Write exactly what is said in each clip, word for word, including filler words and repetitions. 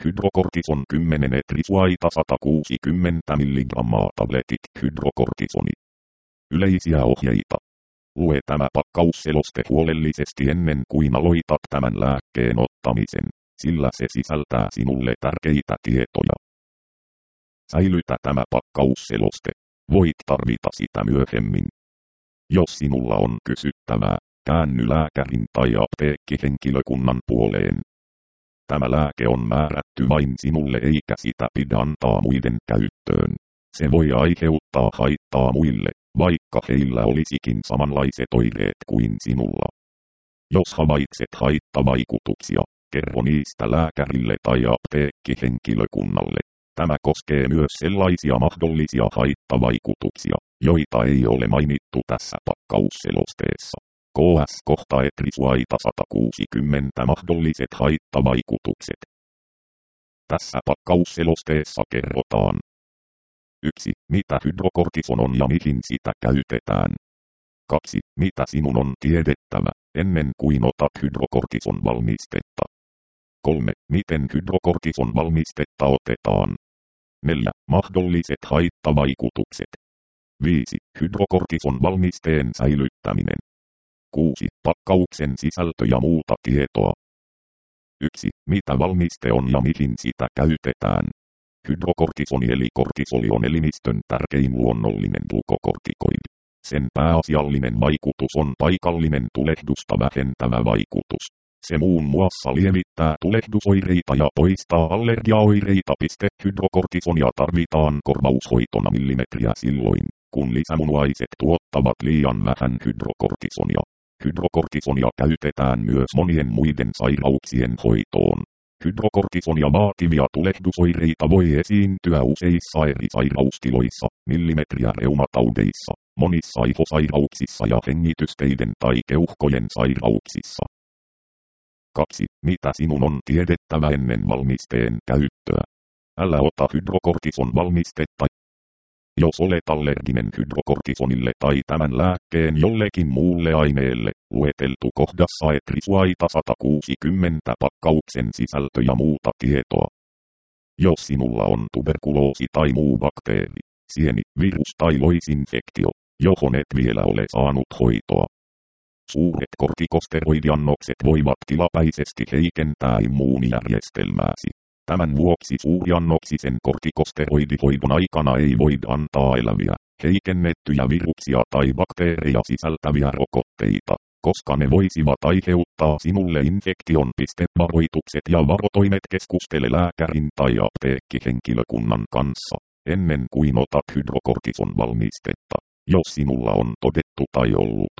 hydrokortison kymmenen etrisuaita sata kuusikymmentä milligrammaa tabletit hydrokortisoni. Yleisiä ohjeita. Lue tämä pakkausseloste huolellisesti ennen kuin aloitat tämän lääkkeen ottamisen, sillä se sisältää sinulle tärkeitä tietoja. Säilytä tämä pakkausseloste. Voit tarvita sitä myöhemmin. Jos sinulla on kysyttävää, käänny lääkärin tai apteekkihenkilökunnan puoleen. Tämä lääke on määrätty vain sinulle eikä sitä pidä antaa muiden käyttöön. Se voi aiheuttaa haittaa muille, vaikka heillä olisikin samanlaiset oireet kuin sinulla. Jos havaitset haittavaikutuksia, kerro niistä lääkärille tai apteekkihenkilökunnalle. Tämä koskee myös sellaisia mahdollisia haittavaikutuksia, joita ei ole mainittu tässä pakkausselosteessa. K S kohta etrisuaita sata kuusikymmentä mahdolliset haittavaikutukset. Tässä pakkausselosteessa kerrotaan. yksi. Mitä hydrokortison on ja mihin sitä käytetään. kaksi. Mitä sinun on tiedettävä, ennen kuin otat hydrokortison valmistetta. kolme. Miten hydrokortison valmistetta otetaan. neljä. Mahdolliset haittavaikutukset. viisi. Hydrokortison valmisteen säilyttäminen. kuusi. Pakkauksen sisältö ja muuta tietoa. yksi. Mitä valmiste on ja mihin sitä käytetään. Hydrokortisoni eli kortisoli on elimistön tärkein luonnollinen glukokortikoidi. Sen pääasiallinen vaikutus on paikallinen tulehdusta vähentävä vaikutus. Se muun muassa lievittää tulehdusoireita ja poistaa allergiaoireita. Hydrokortisonia tarvitaan korvaushoitona millimetriä silloin, kun lisämunuaiset tuottavat liian vähän hydrokortisonia. Hydrokortisonia käytetään myös monien muiden sairauksien hoitoon. Hydrokortisonia vaativia tulehdusoireita voi esiintyä useissa eri sairaustiloissa, millimetriä reumataudeissa, monissa aivosairauksissa ja hengitysteiden tai keuhkojen sairauksissa. kaksi. Mitä sinun on tiedettävä ennen valmisteen käyttöä? Älä ota hydrokortison valmistetta. Jos olet allerginen hydrokortisonille tai tämän lääkkeen jollekin muulle aineelle, lueteltu kohdassa etrisuaita sata kuusikymmentä pakkauksen sisältö ja muuta tietoa. Jos sinulla on tuberkuloosi tai muu bakteeri, sieni, virus tai loisinfektio, johon et vielä ole saanut hoitoa. Suuret kortikosteroidiannokset voivat tilapäisesti heikentää immuunijärjestelmääsi. Tämän vuoksi suuriannoksisen kortikosteroidihoidon aikana ei voida antaa eläviä, heikennettyjä viruksia tai bakteereja sisältäviä rokotteita, koska ne voisivat aiheuttaa sinulle infektion. Varoitukset ja varotoimet. Keskustele lääkärin tai apteekkihenkilökunnan kanssa, ennen kuin otat hydrokortison valmistetta, jos sinulla on todettu tai ollut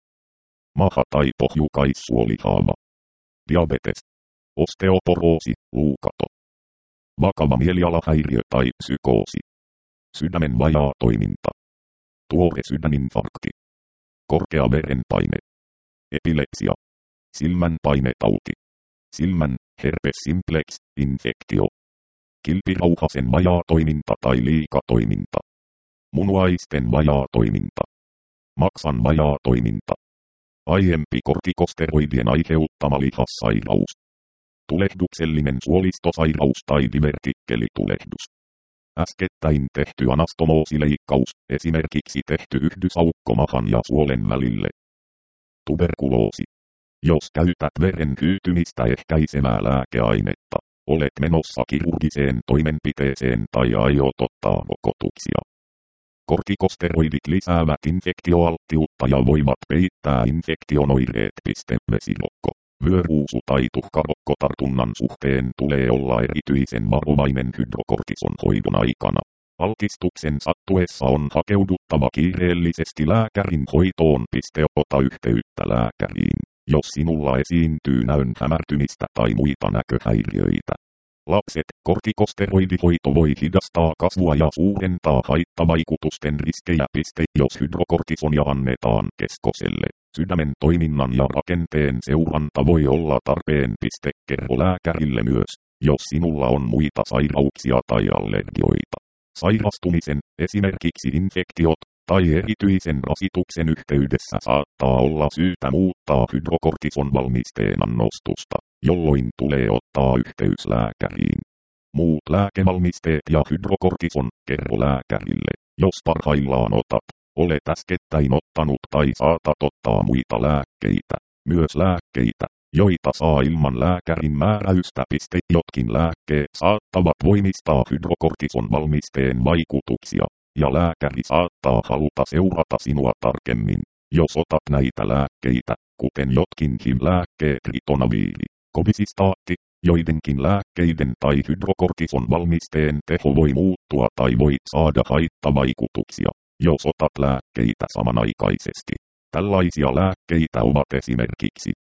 maha- tai pohjukaissuolihaava, diabetes, osteoporoosi, luukato, vakava mielialahäiriö tai psykoosi, sydämen vajaa toiminta, tuore sydäninfarkti, korkea verenpaine, epilepsia, silmän painetauti, silmän herpes simplex infektio, kilpirauhasen vajaa toiminta tai liikatoiminta, munuaisten vajaa toiminta, maksan vajaa toiminta, aiempi kortikosteroidien aiheuttama lihassairaus, tulehduksellinen suolistosairaus tai divertikkelitulehdus. Äskettäin tehty anastomoosileikkaus, esimerkiksi tehty yhdysaukko mahan ja suolen välille. Tuberkuloosi. Jos käytät veren hyytymistä ehkäisevää lääkeainetta, olet menossa kirurgiseen toimenpiteeseen tai aiot ottaa rokotuksia. Kortikosteroidit lisäävät infektioalttiutta ja voivat peittää infektion oireet. Vesirokko, vyöruusu tai tuhkarokkotartunnan suhteen tulee olla erityisen varovainen hydrokortison hoidon aikana. Altistuksen sattuessa on hakeuduttava kiireellisesti lääkärin hoitoon. Ota yhteyttä lääkäriin, jos sinulla esiintyy näön hämärtymistä tai muita näköhäiriöitä. Lapset, kortikosteroidihoito voi hidastaa kasvua ja suurentaa haittavaikutusten riskejä. Jos hydrokortisonia annetaan keskoselle, sydämen toiminnan ja rakenteen seuranta voi olla tarpeen. Kerro lääkärille myös, jos sinulla on muita sairauksia tai allergioita. Sairastumisen, esimerkiksi infektiot, tai erityisen rasituksen yhteydessä saattaa olla syytä muuttaa hydrokortison valmisteen annostusta, jolloin tulee ottaa yhteys lääkäriin. muut lääkevalmisteet ja hydrokortison, kerro lääkärille, jos parhaillaan otat, olet äskettäin ottanut tai saatat ottaa muita lääkkeitä, myös lääkkeitä, joita saa ilman lääkärin määräystä. Jotkin lääkkeet saattavat voimistaa hydrokortison valmisteen vaikutuksia, ja lääkäri saattaa haluta seurata sinua tarkemmin, jos otat näitä lääkkeitä, kuten jotkin H I V-lääkkeet ritonaviiri, kovisistaatti, joidenkin lääkkeiden tai hydrokortison valmisteen teho voi muuttua tai voit saada haittavaikutuksia, jos otat lääkkeitä samanaikaisesti. Tällaisia lääkkeitä ovat esimerkiksi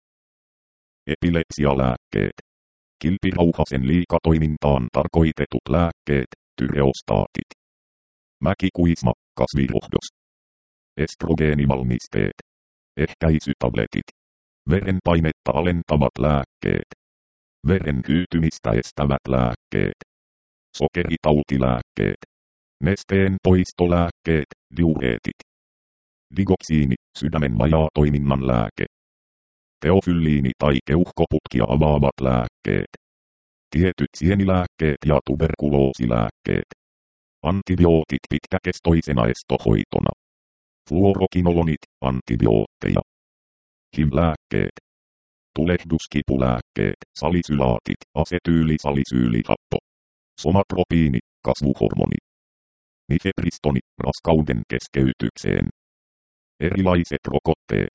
epilepsialääkkeet, kilpirauhasen liikatoimintaan tarkoitetut lääkkeet, tyreostaatit, mäkikuisma, kasvirohdos, estrogeenivalmisteet, ehkäisytabletit, verenpainetta alentavat lääkkeet, veren hyytymistä estävät lääkkeet, sokeritautilääkkeet, nesteen poistolääkkeet, diureetit, digoksiini, sydämen vajaatoiminnan lääke, teofylliini tai keuhkoputkia avaavat lääkkeet, tietyt sienilääkkeet ja tuberkuloosilääkkeet, antibiootit pitkäkestoisena estohoitona, fluorokinolonit, antibiootteja, H I V-lääkkeet, tulehduskipulääkkeet, salisylaatit, asetyylisalisyylihappo, somatropiini, kasvuhormoni, nifepristoni, raskauden keskeytykseen, erilaiset rokotteet,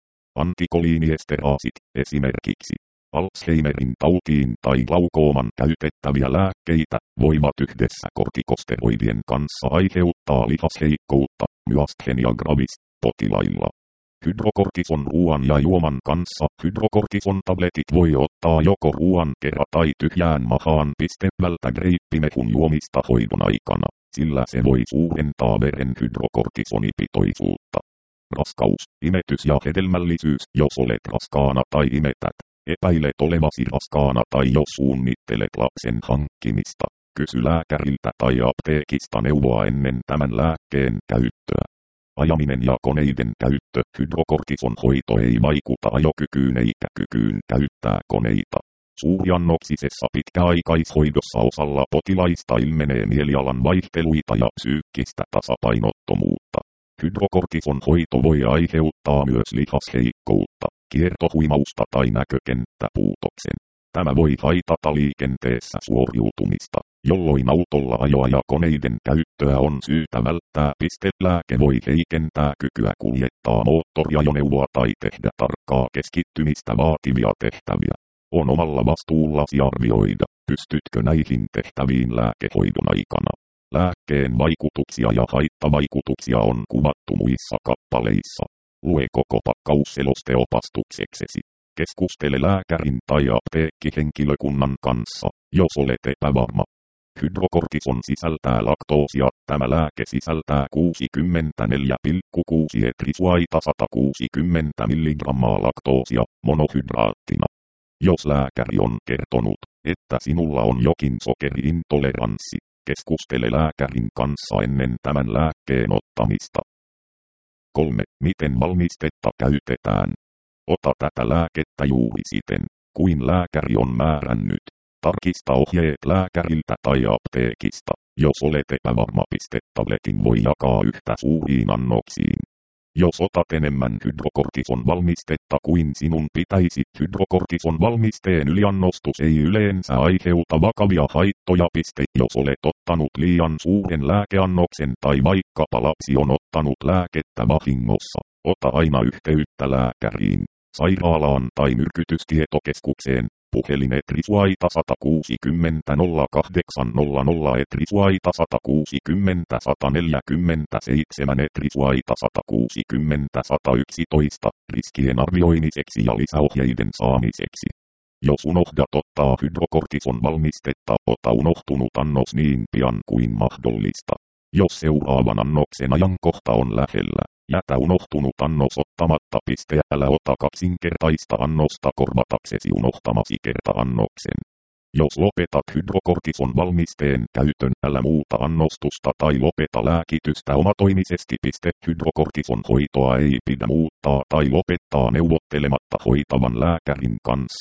antikoliiniesteraasit, esimerkiksi Alzheimerin tautiin tai glaukooman käytettäviä lääkkeitä, voivat yhdessä kortikosteroidien kanssa aiheuttaa lihasheikkoutta, myasthenia gravis, potilailla. Hydrokortison ruoan ja juoman kanssa hydrokortison tabletit voi ottaa joko ruoan kerran tai tyhjään mahaan pistävältä greippimehun juomista hoidon aikana, sillä se voi suurentaa veren hydrokortisonipitoisuutta. Raskaus, imetys ja hedelmällisyys, jos olet raskaana tai imetät, epäilet olevasi raskaana tai jos suunnittelet lapsen hankkimista, kysy lääkäriltä tai apteekista neuvoa ennen tämän lääkkeen käyttöä. Ajaminen ja koneiden käyttö, hydrokortison hoito ei vaikuta ajokykyyn eikä kykyyn käyttää koneita. Suuriannoksisessa pitkäaikaishoidossa osalla potilaista ilmenee mielialan vaihteluita ja psyykkistä tasapainottomuutta. Hydrokortison hoito voi aiheuttaa myös lihasheikkoutta, kiertohuimausta tai näkökenttäpuutoksen. Tämä voi haitata liikenteessä suoriutumista, jolloin autolla ajoa ja koneiden käyttöä on syytä välttää. Pistelääke voi heikentää kykyä kuljettaa moottoriajoneuvoa tai tehdä tarkkaa keskittymistä vaativia tehtäviä. On omalla vastuullasi arvioida, pystytkö näihin tehtäviin lääkehoidon aikana. Lääkkeen vaikutuksia ja haittavaikutuksia on kuvattu muissa kappaleissa. Lue koko pakkausseloste opastukseksesi. Keskustele lääkärin tai apteekkihenkilökunnan kanssa, jos olet epävarma. Hydrokortison sisältää laktoosia. Tämä lääke sisältää kuusikymmentäneljä pilkku kuusi etrisuaita sata kuusikymmentä milligrammaa laktoosia monohydraattina. Jos lääkäri on kertonut, että sinulla on jokin sokeriintoleranssi, keskustele lääkärin kanssa ennen tämän lääkkeen ottamista. kolme. Miten valmistetta käytetään? Ota tätä lääkettä juuri siten, kuin lääkäri on määrännyt. Tarkista ohjeet lääkäriltä tai apteekista, jos olet epävarma. Tabletin voi jakaa yhtä suuriin annoksiin. Jos otat enemmän hydrokortison valmistetta kuin sinun pitäisi, hydrokortison valmisteen yliannostus ei yleensä aiheuta vakavia haittoja. Jos olet ottanut liian suuren lääkeannoksen tai vaikkapa lapsi on ottanut lääkettä vahingossa, ota aina yhteyttä lääkäriin, sairaalaan tai myrkytystietokeskukseen. Puhelin etrisuaita sata kuusikymmentä nolla kahdeksan nolla nolla etrisuaita sata kuusikymmentä sata neljäkymmentäseitsemän etrisuaita sata kuusikymmentä sata yksitoista riskien arvioimiseksi ja lisäohjeiden saamiseksi. Jos unohdat ottaa hydrokortison valmistetta, ota unohtunut annos niin pian kuin mahdollista. Jos seuraavan annoksen ajankohta on lähellä, jätä unohtunut annos ottamatta. Älä ota kaksinkertaista annosta korvataksesi unohtamasi kerta-annoksen. Jos lopetat hydrokortison valmisteen käytön, älä muuta annostusta tai lopeta lääkitystä omatoimisesti. Hydrokortison hoitoa ei pidä muuttaa tai lopettaa neuvottelematta hoitavan lääkärin kanssa.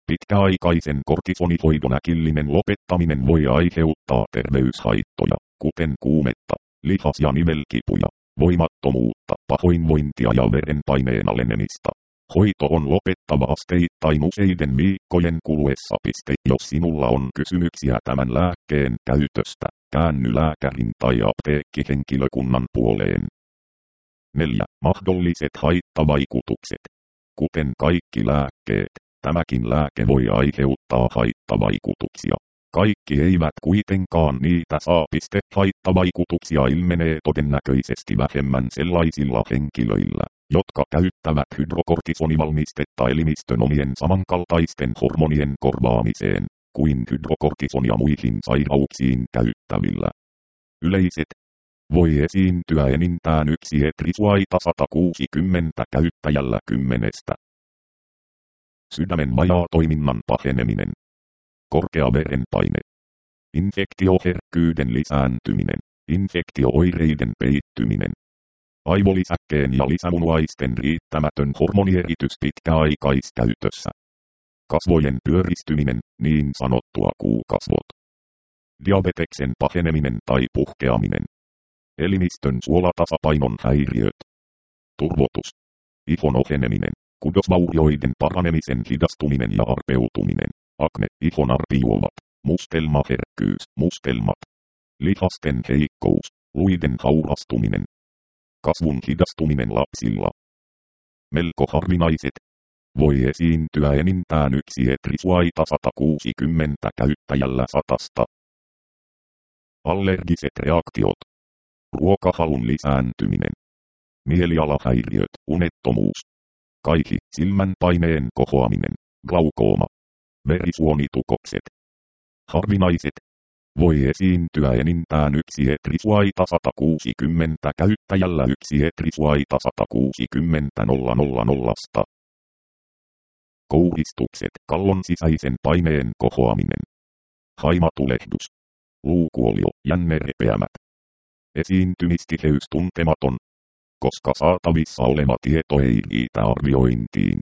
Pitkäaikaisen kortisonihoidon äkillinen lopettaminen voi aiheuttaa terveyshaittoja, kuten kuumetta, lihas- ja nivelkipuja, voimattomuutta, pahoinvointia ja verenpaineen alenemista. Hoito on lopettava asteittain useiden viikkojen kuluessa. Jos sinulla on kysymyksiä tämän lääkkeen käytöstä, käänny lääkärin tai apteekkihenkilökunnan puoleen. neljä. Mahdolliset haittavaikutukset. Kuten kaikki lääkkeet, tämäkin lääke voi aiheuttaa haittavaikutuksia. Kaikki eivät kuitenkaan niitä saa. Haittavaikutuksia ilmenee todennäköisesti vähemmän sellaisilla henkilöillä, jotka käyttävät hydrokortisonivalmistetta elimistön omien samankaltaisten hormonien korvaamiseen, kuin hydrokortisonia muihin sairauksiin käyttävillä. Yleiset. Voi esiintyä enintään yksi etrisuaita sata kuusikymmentä käyttäjällä kymmenestä. Sydämen vajaatoiminnan paheneminen. Korkea verenpaine. Infektioherkkyyden lisääntyminen. Infektio-oireiden peittyminen. Aivolisäkkeen ja lisämunuaisten riittämätön hormonieritys pitkäaikaiskäytössä. Kasvojen pyöristyminen, niin sanottua kuukasvot. Diabeteksen paheneminen tai puhkeaminen. Elimistön suolatasapainon häiriöt. Turvotus. Ihon oheneminen. Kudosvaurioiden paranemisen hidastuminen ja arpeutuminen. Akne, ihon arpijuovat. Mustelmaherkkyys, mustelmat. Lihasten heikkous, luiden haurastuminen. Kasvun hidastuminen lapsilla. Melko harvinaiset. Voi esiintyä enintään yksi etrisuaita sata kuusikymmentä käyttäjällä satasta. Allergiset reaktiot. Ruokahalun lisääntyminen. Mielialahäiriöt, unettomuus. Kaihi, silmänpaineen kohoaminen, glaukooma. Verisuonitukokset. Harvinaiset. Voi esiintyä enintään yksi etrisuaita sata kuusikymmentä käyttäjällä yksi etrisuaita sata kuusikymmentä nolla nolla nollasta. Kouhistukset, kallon sisäisen paineen kohoaminen. Haimatulehdus. Luukuolio, jännerepeämät. Esiintymistiheys tuntematon, koska saatavissa oleva tieto ei riitä arviointiin.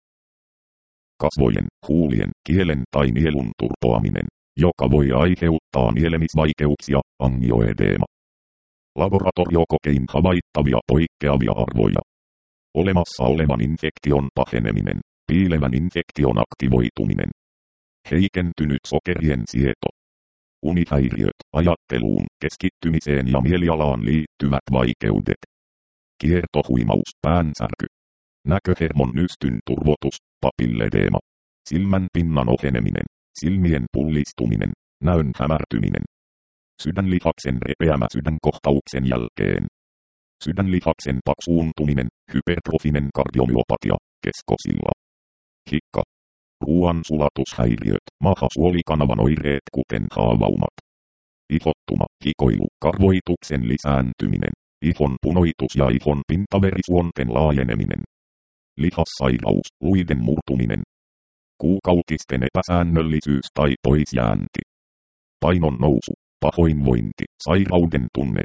Kasvojen, huulien, kielen tai nielun turpoaminen, joka voi aiheuttaa nielemisvaikeuksia, angioedeema. Laboratoriokokein havaittavia poikkeavia arvoja. Olemassa olevan infektion paheneminen, piilevän infektion aktivoituminen. Heikentynyt sokerien sieto. Unihäiriöt, ajatteluun, keskittymiseen ja mielialaan liittyvät vaikeudet. Kiertohuimaus, päänsärky. Näköhermon nystyn turvotus, papilledeema. Silmän pinnan oheneminen, silmien pullistuminen, näön hämärtyminen. Sydänlihaksen repeämä sydänkohtauksen jälkeen. Sydänlihaksen paksuuntuminen, hypertrofinen kardiomyopatia, keskosilla. Hikka. Ruoan sulatushäiriöt, mahasuolikanavan oireet kuten haavaumat. Ihottuma, hikoilu, karvoituksen lisääntyminen, ihon punoitus ja ihon pintaverisuonten laajeneminen. Lihassairaus, luiden murtuminen. Kuukautisten epäsäännöllisyys tai poisjäänti. Painon nousu, pahoinvointi, sairauden tunne.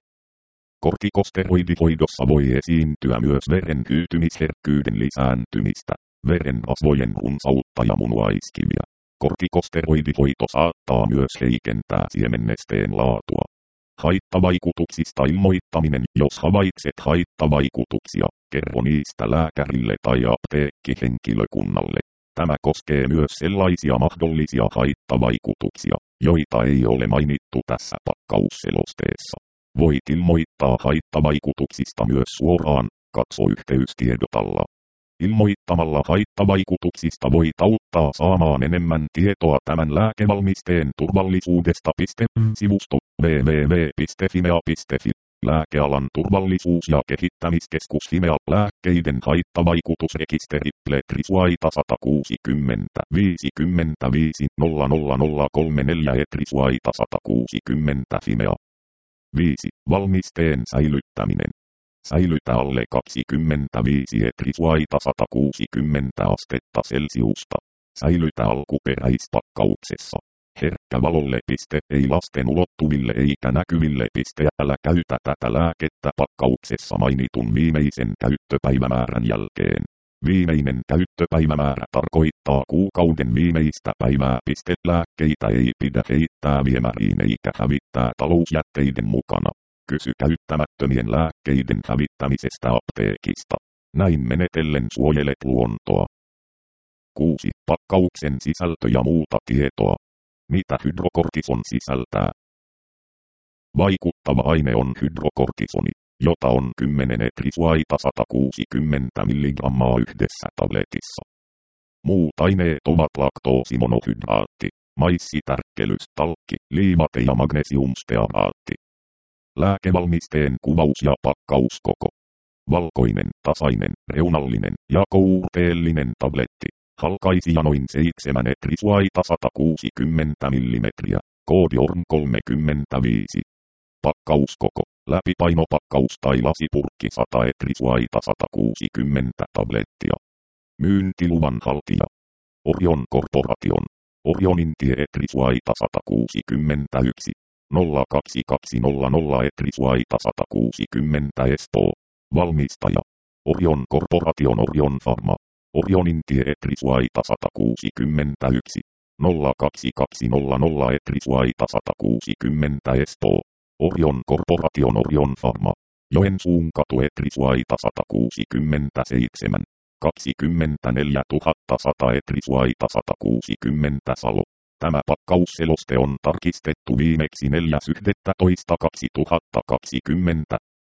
Kortikosteroidihoidossa voi esiintyä myös veren hyytymisherkkyyden lisääntymistä, veren rasvojen runsautta ja munuaiskiviä. Kortikosteroidihoito saattaa myös heikentää siemennesteen laatua. Haittavaikutuksista ilmoittaminen. Jos havaitset haittavaikutuksia, kerro niistä lääkärille tai apteekkihenkilökunnalle. Tämä koskee myös sellaisia mahdollisia haittavaikutuksia, joita ei ole mainittu tässä pakkausselosteessa. Voit ilmoittaa haittavaikutuksista myös suoraan, katso yhteystiedotalla. Ilmoittamalla haittavaikutuksista voit auttaa saamaan enemmän tietoa tämän lääkevalmisteen turvallisuudesta. Sivusto double-u double-u double-u piste fimea piste fi. Lääkealan turvallisuus- ja kehittämiskeskus Fimea. Lääkkeiden haittavaikutusrekisteri. Etrisuaita sata kuusikymmentä viisikymmentäviisi nolla nolla nolla kolmekymmentäneljä Etrisuaita sata kuusikymmentä Fimea. viisi. Valmisteen säilyttäminen. Säilytä alle kaksikymmentäviisi etrisuaita sata kuusikymmentä astetta Celsiusta. Säilytä alkuperäispakkauksessa. Herkkä valolle. Piste, ei lasten ulottuville eikä näkyville. Piste, älä käytä tätä lääkettä pakkauksessa mainitun viimeisen käyttöpäivämäärän jälkeen. Viimeinen käyttöpäivämäärä tarkoittaa kuukauden viimeistä päivää. Lääkkeitä ei pidä heittää viemäriin eikä hävittää talousjätteiden mukana. Kysy käyttämättömien lääkkeiden hävittämisestä apteekista. Näin menetellen suojelet luontoa. kuusi. Pakkauksen sisältö ja muuta tietoa. Mitä hydrokortison sisältää? Vaikuttava aine on hydrokortisoni, jota on kymmenen etrisuaita sata kuusikymmentä milligrammaa yhdessä tabletissa. Muut aineet ovat laktoosimonohydraatti, maissitärkkelys, talkki, liimate ja magnesiumstearaatti. Lääkevalmisteen kuvaus ja pakkauskoko. Valkoinen, tasainen, reunallinen ja kourteellinen tabletti. Halkaisija noin seitsemän etrisuaita sata kuusikymmentä millimetriä. Koodi O R M kolmekymmentäviisi. Pakkauskoko. Läpipainopakkaus tai lasipurkki sata etrisuaita sata kuusikymmentä tablettia. Myyntiluvan haltija. Orion Corporation. Orionin tie etrisuaita sata kuusikymmentäyksi. nolla kaksi kaksi nolla nolla etrisuaita sata kuusikymmentä Espoo. Valmistaja. Orion Corporation Orion Pharma. Orionin tie etrisuaita sata kuusikymmentäyksi. nolla kaksi kaksi nolla nolla etrisuaita sata kuusikymmentä Espoo. Orion Corporation Orion Pharma. Joensuun katu etrisuaita sata kuusikymmentäseitsemän. kaksikymmentäneljä tuhatta sata etrisuaita sata kuusikymmentä Salo. Tämä pakkausseloste on tarkistettu viimeksi neljäs yhdettätoista kaksituhattakaksikymmentä.